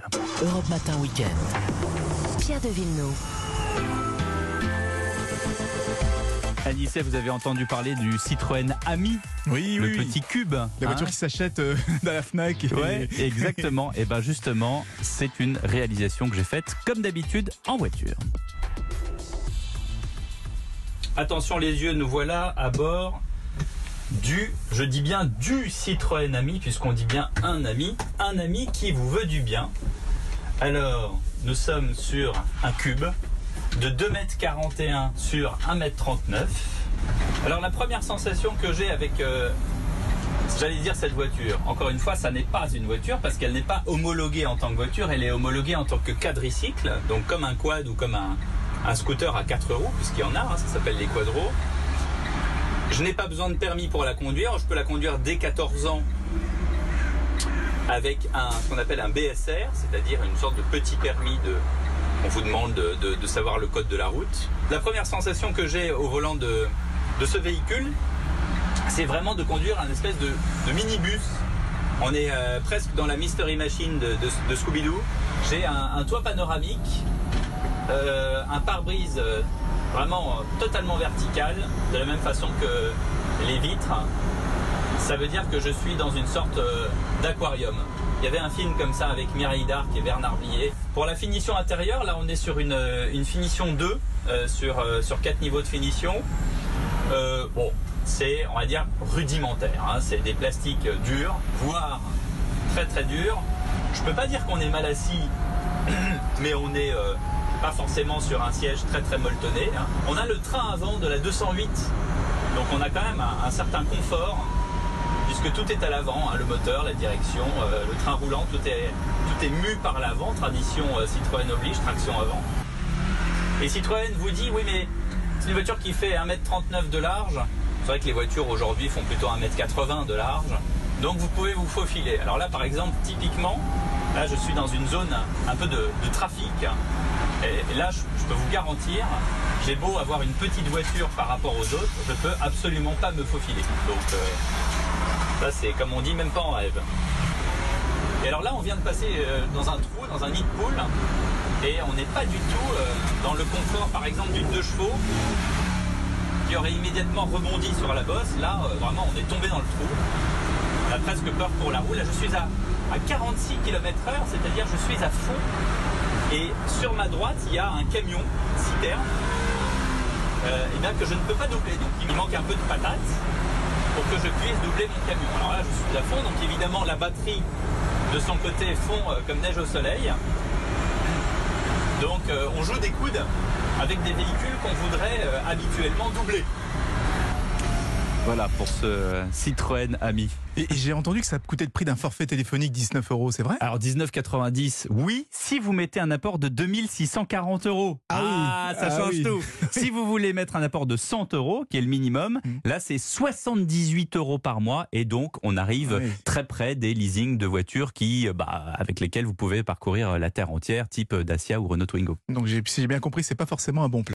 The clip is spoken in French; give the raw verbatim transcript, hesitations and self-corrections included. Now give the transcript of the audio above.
Europe Matin Week-end. Pierre de Villeneuve. Anissé, vous avez entendu parler du Citroën Ami, Oui, le oui, oui. petit cube. La hein voiture qui s'achète euh, dans la Fnac. Et... Ouais, exactement. Et bien justement, c'est une réalisation que j'ai faite, comme d'habitude, en voiture. Attention les yeux, nous voilà à bord du, je dis bien du Citroën Ami, puisqu'on dit bien un ami, un ami qui vous veut du bien. Alors, nous sommes sur un cube de deux mètres quarante et un sur un mètre trente-neuf. Alors la première sensation que j'ai avec, euh, j'allais dire cette voiture, encore une fois, ça n'est pas une voiture parce qu'elle n'est pas homologuée en tant que voiture, elle est homologuée en tant que quadricycle, donc comme un quad ou comme un, un scooter à quatre roues, puisqu'il y en a, hein, ça s'appelle les quadros. Je n'ai pas besoin de permis pour la conduire, je peux la conduire dès quatorze ans avec un, ce qu'on appelle un B S R, c'est-à-dire une sorte de petit permis de... On vous demande de, de, de savoir le code de la route. La première sensation que j'ai au volant de, de ce véhicule, c'est vraiment de conduire un espèce de, de minibus. On est euh, presque dans la Mystery Machine de, de, de Scooby-Doo. J'ai un, un toit panoramique, euh, un pare-brise euh, vraiment euh, totalement vertical, de la même façon que les vitres. Ça veut dire que je suis dans une sorte euh, d'aquarium. Il y avait un film comme ça avec Mireille Darc et Bernard Blier. Pour la finition intérieure, là on est sur une, une finition deux, euh, sur, euh, sur quatre niveaux de finition. Euh, bon, c'est, on va dire, rudimentaire. Hein. C'est des plastiques durs, voire très très durs. Je peux pas dire qu'on est mal assis, mais on est euh, pas forcément sur un siège très très molletonné. Hein. On a le train avant de la deux cent huit, donc on a quand même un, un certain confort. Puisque tout est à l'avant, hein, le moteur, la direction, euh, le train roulant, tout est, tout est mu par l'avant, tradition euh, Citroën oblige, traction avant. Et Citroën vous dit, oui mais c'est une voiture qui fait un mètre trente-neuf de large, c'est vrai que les voitures aujourd'hui font plutôt un mètre quatre-vingts de large, donc vous pouvez vous faufiler. Alors là par exemple, typiquement, là je suis dans une zone un peu de, de trafic, et, et là je, je peux vous garantir, j'ai beau avoir une petite voiture par rapport aux autres, je peux absolument pas me faufiler. Donc, euh, ça c'est comme on dit, même pas en rêve. Et alors là on vient de passer euh, dans un trou, dans un nid de poule, et on n'est pas du tout euh, dans le confort par exemple d'une deux chevaux qui aurait immédiatement rebondi sur la bosse. Là euh, vraiment on est tombé dans le trou. On a presque peur pour la roue. Là je suis à, à quarante-six kilomètres heure, c'est-à-dire je suis à fond. Et sur ma droite il y a un camion citerne euh, et bien que je ne peux pas doubler. Donc il me manque un peu de patate pour que je puisse doubler mon camion. Alors là, je suis à fond, donc évidemment, la batterie de son côté fond euh, comme neige au soleil. Donc, euh, on joue des coudes avec des véhicules qu'on voudrait euh, habituellement doubler. Voilà pour ce Citroën Ami. Et, et j'ai entendu que ça coûtait le prix d'un forfait téléphonique dix-neuf euros, c'est vrai? Alors dix-neuf quatre-vingt-dix, oui, si vous mettez un apport de deux mille six cent quarante euros. Ah, ah oui. ça Ah change oui. tout. Si vous voulez mettre un apport de cent euros, qui est le minimum, Mm. là c'est soixante-dix-huit euros par mois. Et donc on arrive Ah oui. très près des leasings de voitures qui, bah, avec lesquels vous pouvez parcourir la terre entière, type Dacia ou Renault Twingo. Donc j'ai- si j'ai bien compris, c'est pas forcément un bon plan.